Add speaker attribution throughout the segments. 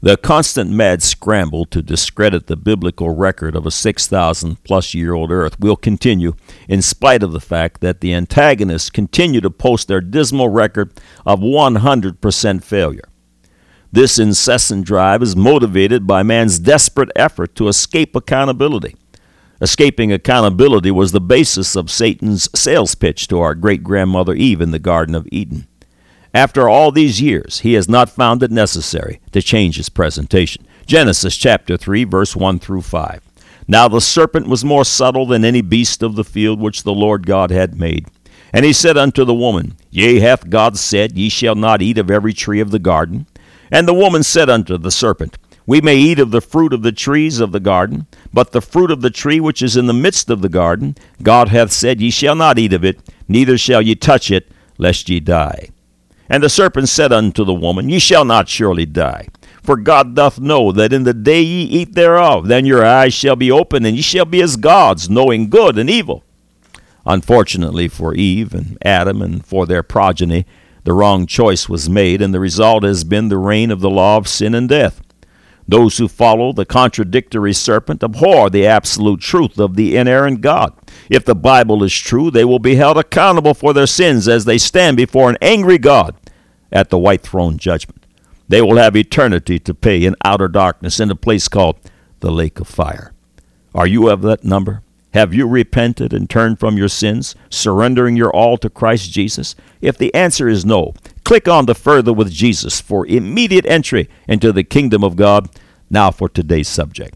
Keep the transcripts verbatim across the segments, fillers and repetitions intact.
Speaker 1: The constant mad scramble to discredit the biblical record of a six thousand plus year old earth will continue in spite of the fact that the antagonists continue to post their dismal record of one hundred percent failure. This incessant drive is motivated by man's desperate effort to escape accountability. Escaping accountability was the basis of Satan's sales pitch to our great-grandmother Eve in the Garden of Eden. After all these years, he has not found it necessary to change his presentation. Genesis chapter three, verse one through five. Now the serpent was more subtle than any beast of the field which the Lord God had made. And he said unto the woman, Yea, hath God said, Ye shall not eat of every tree of the garden? And the woman said unto the serpent, We may eat of the fruit of the trees of the garden, but the fruit of the tree which is in the midst of the garden, God hath said, Ye shall not eat of it, neither shall ye touch it, lest ye die. And the serpent said unto the woman, Ye shall not surely die. For God doth know that in the day ye eat thereof, then your eyes shall be opened, and ye shall be as gods, knowing good and evil. Unfortunately for Eve and Adam and for their progeny, the wrong choice was made, and the result has been the reign of the law of sin and death. Those who follow the contradictory serpent abhor the absolute truth of the inerrant God. If the Bible is true, they will be held accountable for their sins as they stand before an angry God at the white throne judgment. They will have eternity to pay in outer darkness in a place called the lake of fire. Are you of that number? Have you repented and turned from your sins, surrendering your all to Christ Jesus? If the answer is no, click on the Further with Jesus for immediate entry into the kingdom of God. Now for today's subject.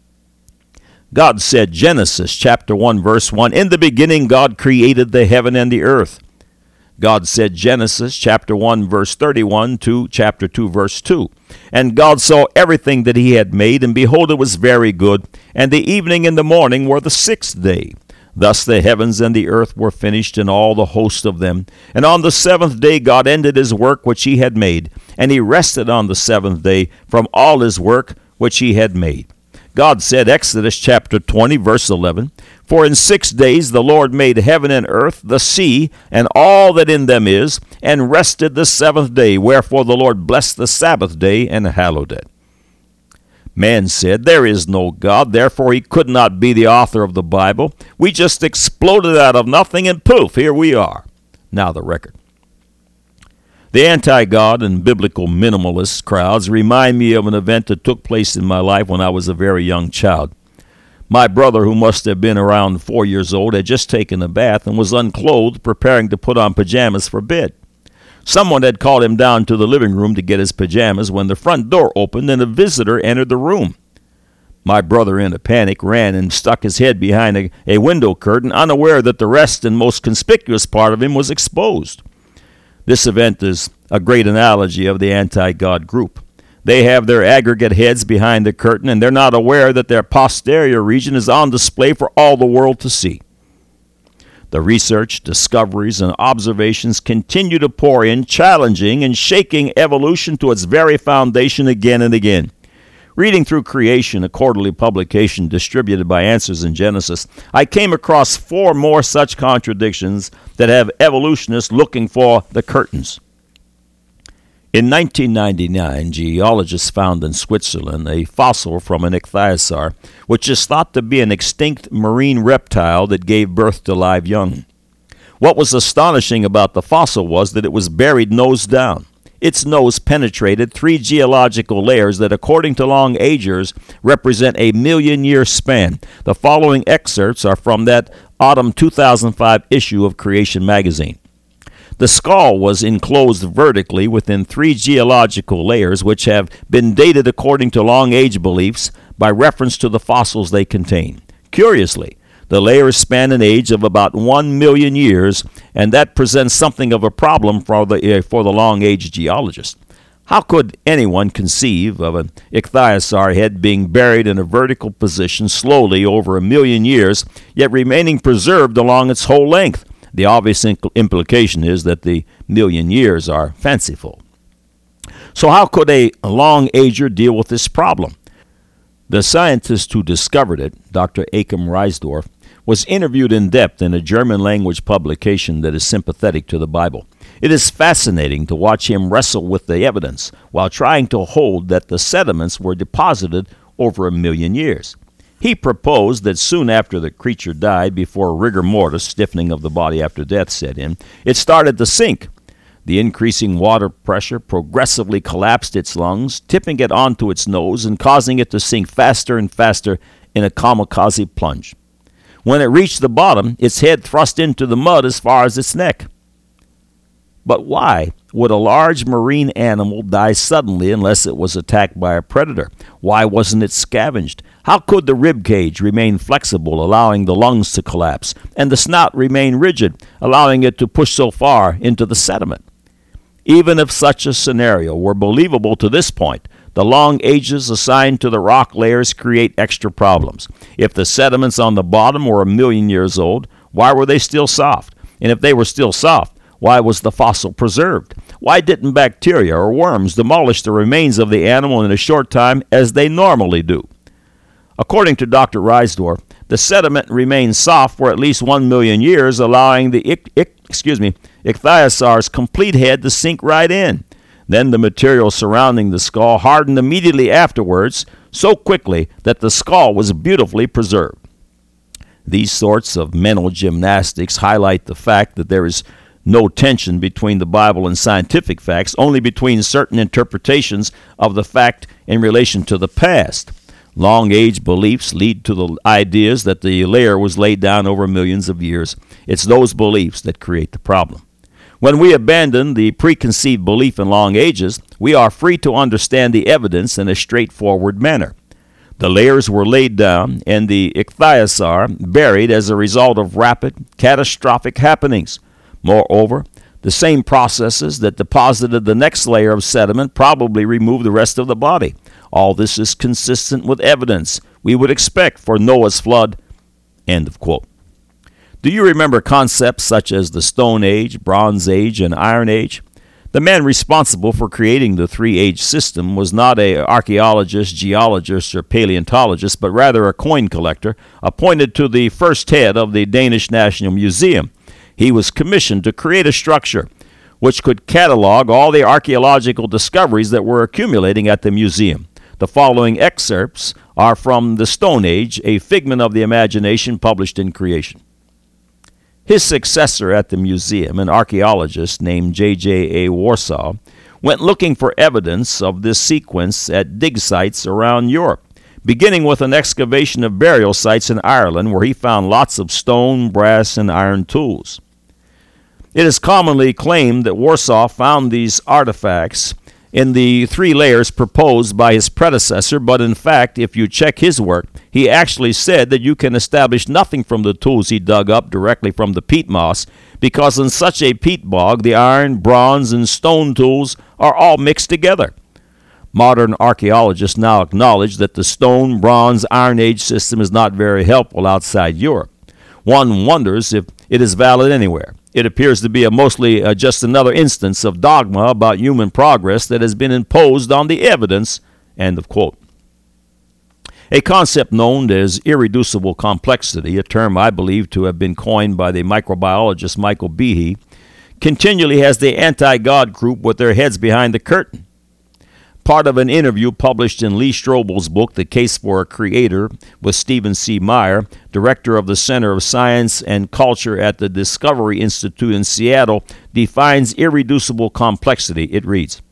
Speaker 1: God said, Genesis chapter one, verse one, In the beginning God created the heaven and the earth. God said, Genesis chapter one, verse thirty-one to chapter two, verse two. And God saw everything that he had made, and behold, it was very good. And the evening and the morning were the sixth day. Thus the heavens and the earth were finished, and all the host of them. And on the seventh day God ended his work which he had made, and he rested on the seventh day from all his work which he had made. God said, Exodus chapter twenty, verse eleven, For in six days the Lord made heaven and earth, the sea, and all that in them is, and rested the seventh day. Wherefore the Lord blessed the Sabbath day and hallowed it. Man said, There is no God, therefore he could not be the author of the Bible. We just exploded out of nothing, and poof, here we are. Now the record. The anti-God and biblical minimalist crowds remind me of an event that took place in my life when I was a very young child. My brother, who must have been around four years old, had just taken a bath and was unclothed, preparing to put on pajamas for bed. Someone had called him down to the living room to get his pajamas when the front door opened and a visitor entered the room. My brother, in a panic, ran and stuck his head behind a, a window curtain, unaware that the rest and most conspicuous part of him was exposed. This event is a great analogy of the anti-God group. They have their aggregate heads behind the curtain, and they're not aware that their posterior region is on display for all the world to see. The research, discoveries, and observations continue to pour in, challenging and shaking evolution to its very foundation again and again. Reading through Creation, a quarterly publication distributed by Answers in Genesis, I came across four more such contradictions that have evolutionists looking for the curtains. In nineteen ninety-nine, geologists found in Switzerland a fossil from an ichthyosaur, which is thought to be an extinct marine reptile that gave birth to live young. What was astonishing about the fossil was that it was buried nose down. Its nose penetrated three geological layers that, according to long-agers, represent a million-year span. The following excerpts are from that autumn two thousand five issue of Creation magazine. The skull was enclosed vertically within three geological layers, which have been dated according to long-age beliefs by reference to the fossils they contain. Curiously, the layers span an age of about one million years, and that presents something of a problem for the, uh, for the long-age geologist. How could anyone conceive of an ichthyosaur head being buried in a vertical position slowly over a million years, yet remaining preserved along its whole length? The obvious implication is that the million years are fanciful. So how could a long-ager deal with this problem? The scientist who discovered it, Doctor Achim Reisdorf, was interviewed in depth in a German-language publication that is sympathetic to the Bible. It is fascinating to watch him wrestle with the evidence while trying to hold that the sediments were deposited over a million years. He proposed that soon after the creature died, before rigor mortis, stiffening of the body after death, set in, it started to sink. The increasing water pressure progressively collapsed its lungs, tipping it onto its nose and causing it to sink faster and faster in a kamikaze plunge. When it reached the bottom, its head thrust into the mud as far as its neck. But why would a large marine animal die suddenly unless it was attacked by a predator? Why wasn't it scavenged? How could the rib cage remain flexible, allowing the lungs to collapse, and the snout remain rigid, allowing it to push so far into the sediment? Even if such a scenario were believable to this point, the long ages assigned to the rock layers create extra problems. If the sediments on the bottom were a million years old, why were they still soft? And if they were still soft, why was the fossil preserved? Why didn't bacteria or worms demolish the remains of the animal in a short time as they normally do? According to Doctor Reisdorf, the sediment remained soft for at least one million years, allowing the ich, ich, excuse me, ichthyosaur's complete head to sink right in. Then the material surrounding the skull hardened immediately afterwards, so quickly that the skull was beautifully preserved. These sorts of mental gymnastics highlight the fact that there is no tension between the Bible and scientific facts, only between certain interpretations of the fact in relation to the past. Long-age beliefs lead to the ideas that the layer was laid down over millions of years. It's those beliefs that create the problem. When we abandon the preconceived belief in long ages, we are free to understand the evidence in a straightforward manner. The layers were laid down and the ichthyosaur buried as a result of rapid, catastrophic happenings. Moreover, the same processes that deposited the next layer of sediment probably removed the rest of the body. All this is consistent with evidence we would expect for Noah's flood. End of quote. Do you remember concepts such as the Stone Age, Bronze Age, and Iron Age? The man responsible for creating the three-age system was not an archaeologist, geologist, or paleontologist, but rather a coin collector appointed to the first head of the Danish National Museum. He was commissioned to create a structure which could catalog all the archaeological discoveries that were accumulating at the museum. The following excerpts are from The Stone Age, a figment of the imagination, published in Creation. His successor at the museum, an archaeologist named J J A Warsaw, went looking for evidence of this sequence at dig sites around Europe, beginning with an excavation of burial sites in Ireland where he found lots of stone, brass, and iron tools. It is commonly claimed that Warsaw found these artifacts in the three layers proposed by his predecessor, but in fact, if you check his work, he actually said that you can establish nothing from the tools he dug up directly from the peat moss, because in such a peat bog, the iron, bronze, and stone tools are all mixed together. Modern archaeologists now acknowledge that the Stone, Bronze, Iron Age system is not very helpful outside Europe. One wonders if it is valid anywhere. It appears to be a mostly uh, just another instance of dogma about human progress that has been imposed on the evidence. End of quote. A concept known as irreducible complexity, a term I believe to have been coined by the microbiologist Michael Behe, continually has the anti-God group with their heads behind the curtain. Part of an interview published in Lee Strobel's book, The Case for a Creator, with Stephen C. Meyer, director of the Center of Science and Culture at the Discovery Institute in Seattle, defines irreducible complexity. It reads,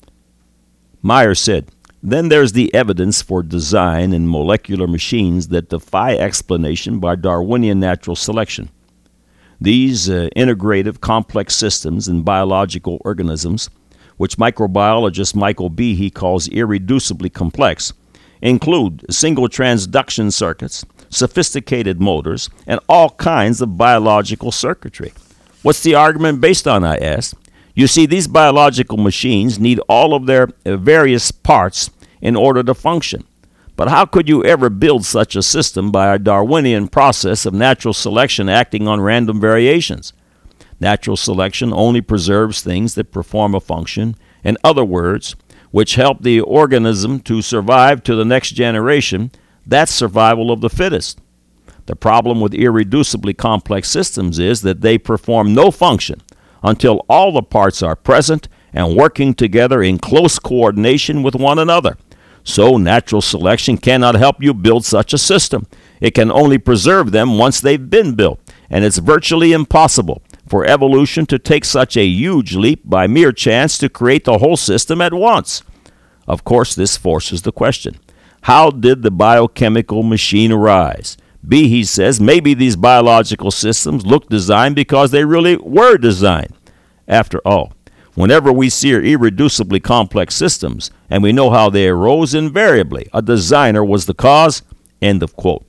Speaker 1: Meyer said, "Then there's the evidence for design in molecular machines that defy explanation by Darwinian natural selection. These uh, integrative complex systems in biological organisms, which microbiologist Michael Behe calls irreducibly complex, include single transduction circuits, sophisticated motors, and all kinds of biological circuitry." What's the argument based on, I asked. You see, these biological machines need all of their various parts in order to function. But how could you ever build such a system by a Darwinian process of natural selection acting on random variations? Natural selection only preserves things that perform a function, in other words, which help the organism to survive to the next generation. That's survival of the fittest. The problem with irreducibly complex systems is that they perform no function until all the parts are present and working together in close coordination with one another. So natural selection cannot help you build such a system. It can only preserve them once they've been built, and it's virtually impossible for evolution to take such a huge leap by mere chance to create the whole system at once. Of course, this forces the question, how did the biochemical machine arise? B, he says, maybe these biological systems look designed because they really were designed. After all, whenever we see irreducibly complex systems, and we know how they arose, invariably a designer was the cause. End of quote.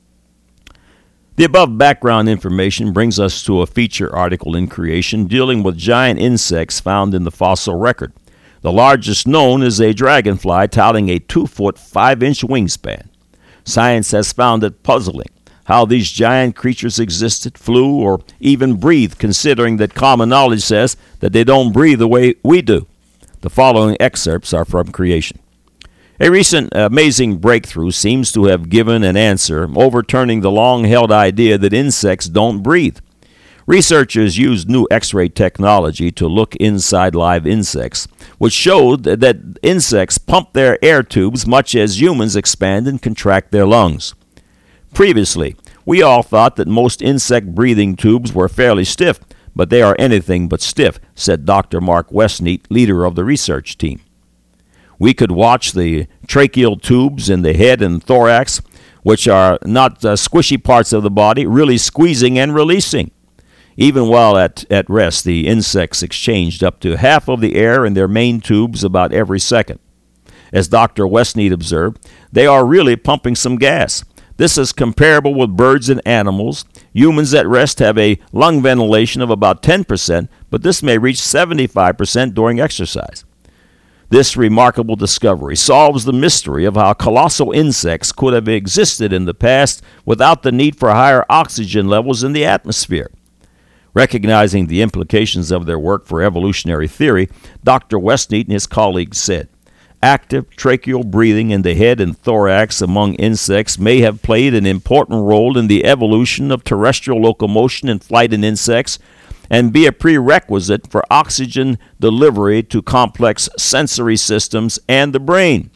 Speaker 1: The above background information brings us to a feature article in Creation dealing with giant insects found in the fossil record. The largest known is a dragonfly touting a two foot five inch wingspan. Science has found it puzzling how these giant creatures existed, flew, or even breathed, considering that common knowledge says that they don't breathe the way we do. The following excerpts are from Creation. A recent amazing breakthrough seems to have given an answer, overturning the long-held idea that insects don't breathe. Researchers used new X-ray technology to look inside live insects, which showed that insects pump their air tubes much as humans expand and contract their lungs. Previously, we all thought that most insect breathing tubes were fairly stiff, but they are anything but stiff, said Doctor Mark Westneat, leader of the research team. We could watch the tracheal tubes in the head and thorax, which are not uh, squishy parts of the body, really squeezing and releasing. Even while at, at rest, the insects exchanged up to half of the air in their main tubes about every second. As Doctor Westneat observed, they are really pumping some gas. This is comparable with birds and animals. Humans at rest have a lung ventilation of about ten percent, but this may reach seventy-five percent during exercise. This remarkable discovery solves the mystery of how colossal insects could have existed in the past without the need for higher oxygen levels in the atmosphere. Recognizing the implications of their work for evolutionary theory, Doctor Westneat and his colleagues said, active tracheal breathing in the head and thorax among insects may have played an important role in the evolution of terrestrial locomotion and flight in insects, and be a prerequisite for oxygen delivery to complex sensory systems and the brain.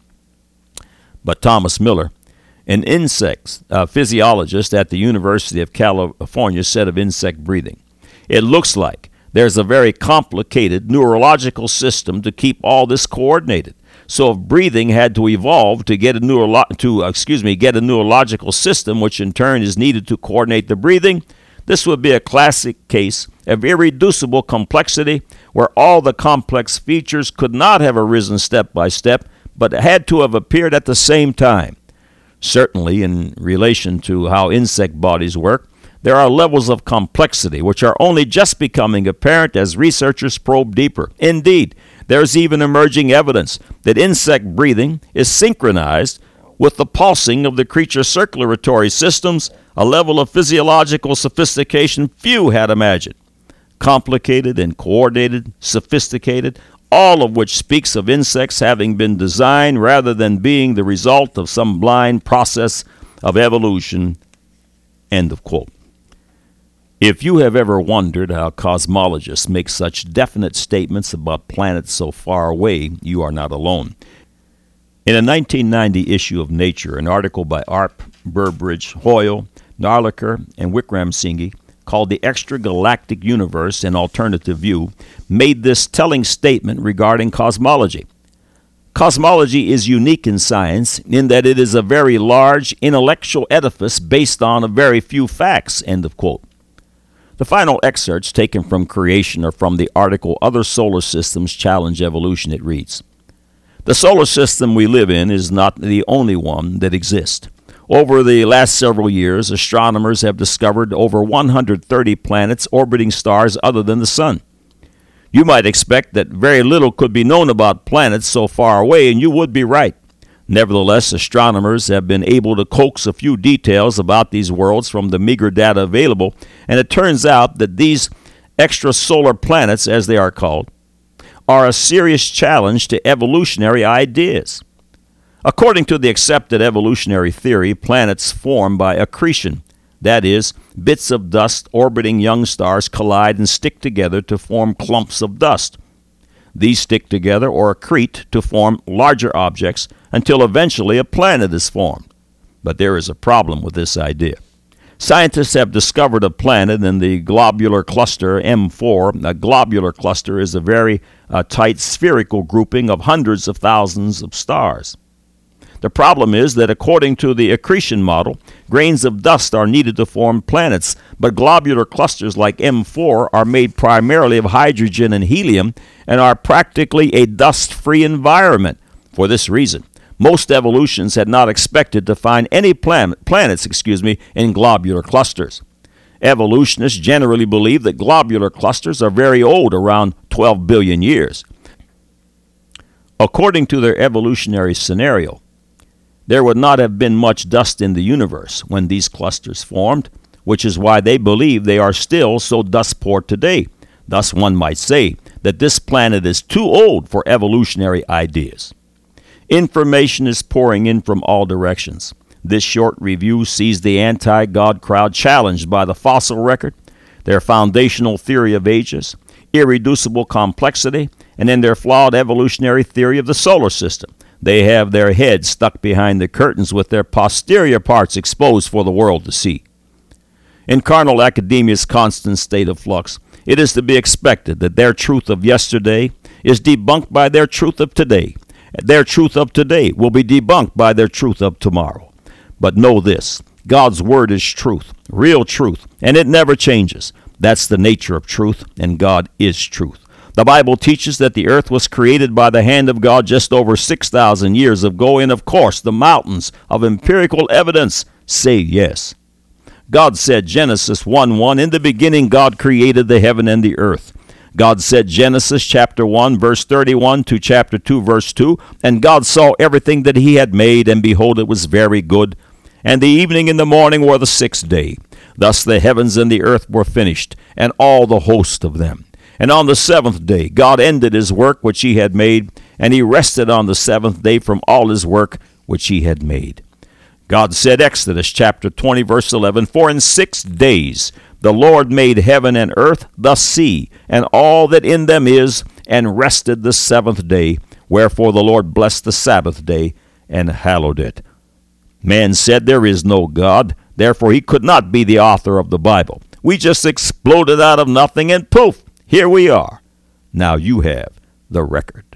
Speaker 1: But Thomas Miller, an insect uh, physiologist at the University of California, said of insect breathing, it looks like there's a very complicated neurological system to keep all this coordinated. So if breathing had to evolve to get a neuro- to uh, excuse me get a neurological system, which in turn is needed to coordinate the breathing, this would be a classic case of irreducible complexity, where all the complex features could not have arisen step by step, but had to have appeared at the same time. Certainly, in relation to how insect bodies work, there are levels of complexity which are only just becoming apparent as researchers probe deeper. Indeed, there's even emerging evidence that insect breathing is synchronized with the pulsing of the creature's circulatory systems, a level of physiological sophistication few had imagined. Complicated and coordinated, sophisticated, all of which speaks of insects having been designed rather than being the result of some blind process of evolution. End of quote. If you have ever wondered how cosmologists make such definite statements about planets so far away, you are not alone. In a nineteen ninety issue of Nature, an article by Arp, Burbridge, Hoyle, Narliker, and Wickramasinghe called The Extragalactic Universe, an Alternative View, made this telling statement regarding cosmology. Cosmology is unique in science in that it is a very large intellectual edifice based on a very few facts, end of quote. The final excerpts taken from Creation are from the article Other Solar Systems Challenge Evolution. It reads, the solar system we live in is not the only one that exists. Over the last several years, astronomers have discovered over one hundred thirty planets orbiting stars other than the Sun. You might expect that very little could be known about planets so far away, and you would be right. Nevertheless, astronomers have been able to coax a few details about these worlds from the meager data available, and it turns out that these extrasolar planets, as they are called, are a serious challenge to evolutionary ideas. According to the accepted evolutionary theory, planets form by accretion, That is, bits of dust orbiting young stars collide and stick together to form clumps of dust. These stick together or accrete to form larger objects until eventually a planet is formed. But there is a problem with this idea. Scientists have discovered a planet in the globular cluster M four. A globular cluster is a very uh, tight spherical grouping of hundreds of thousands of stars. The problem is that according to the accretion model, grains of dust are needed to form planets, but globular clusters like M four are made primarily of hydrogen and helium and are practically a dust-free environment. For this reason, most evolutions had not expected to find any plan- planets excuse me, in globular clusters. Evolutionists generally believe that globular clusters are very old, around twelve billion years. According to their evolutionary scenario, there would not have been much dust in the universe when these clusters formed, which is why they believe they are still so dust-poor today. Thus, one might say that this planet is too old for evolutionary ideas. Information is pouring in from all directions. This short review sees the anti-God crowd challenged by the fossil record, their foundational theory of ages, irreducible complexity, and in their flawed evolutionary theory of the solar system. They have their heads stuck behind the curtains with their posterior parts exposed for the world to see. In carnal academia's constant state of flux, it is to be expected that their truth of yesterday is debunked by their truth of today. Their truth of today will be debunked by their truth of tomorrow. But know this, God's word is truth, real truth, and it never changes. That's the nature of truth, and God is truth. The Bible teaches that the earth was created by the hand of God just over six thousand years ago, and of course the mountains of empirical evidence say yes. God said, Genesis one one, in the beginning God created the heaven and the earth. God said, Genesis chapter one, verse thirty-one to chapter two, verse two, and God saw everything that he had made, and behold, it was very good. And the evening and the morning were the sixth day. Thus the heavens and the earth were finished, and all the host of them. And on the seventh day God ended his work which he had made, and he rested on the seventh day from all his work which he had made. God said, Exodus chapter twenty, verse eleven, for in six days the Lord made heaven and earth, the sea, and all that in them is, and rested the seventh day. Wherefore the Lord blessed the Sabbath day and hallowed it. Man said, there is no God, therefore he could not be the author of the Bible. We just exploded out of nothing, and poof, here we are. Now you have the record.